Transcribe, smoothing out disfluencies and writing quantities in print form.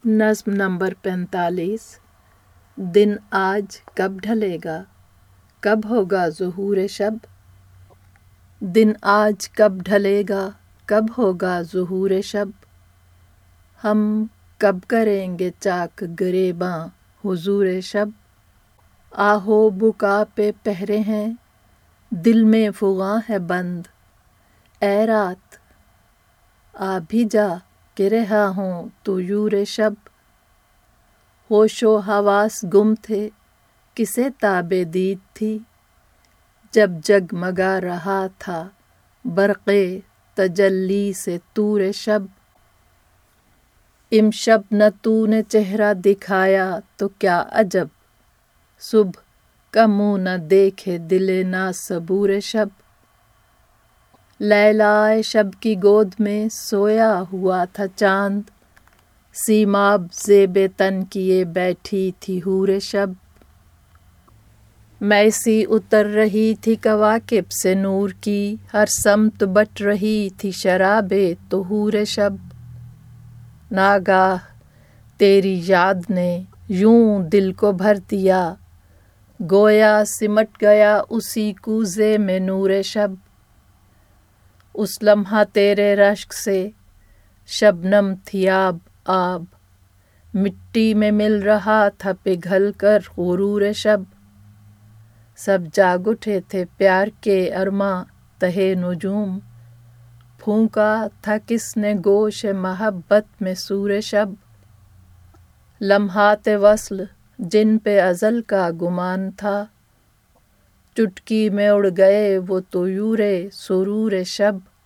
نظم نمبر 45۔ دن آج کب ڈھلے گا، کب ہوگا ظہور شب؟ دن آج کب ڈھلے گا، کب ہوگا ظہور شب؟ ہم کب کریں گے چاک گریباں حضور شب؟ آہو بکا پہ پہرے ہیں، دل میں فغاں ہے بند، اے رات آ بھی جا کہ رہا ہوں طیور شب۔ ہوش و حواس گم تھے، کسے تاب دید تھی، جب جگمگا رہا تھا برق تجلی سے طور شب۔ امشب نہ تو نے چہرہ دکھایا تو کیا عجب، صبح کا منہ نہ دیکھے دل ناصبور شب۔ لیلائے شب کی گود میں سویا ہوا تھا چاند، سیماب زیب تن کیے بیٹھی تھی حور شب۔ میسی اتر رہی تھی کواکب سے نور کی، ہر سمت بٹ رہی تھی شراب طہور شب۔ ناگاہ تیری یاد نے یوں دل کو بھر دیا، گویا سمٹ گیا اسی کوزے میں نور شب۔ اس لمحہ تیرے رشک سے شبنم تھی آب آب، مٹی میں مل رہا تھا پگھل کر غرور شب۔ سب جاگ اٹھے تھے پیار کے ارماں تہے نجوم، پھونکا تھا کس نے گوش محبت میں سور شب۔ لمحات وصل جن پہ ازل کا گمان تھا، چٹکی میں اڑ گئے وہ طیور سرور شب۔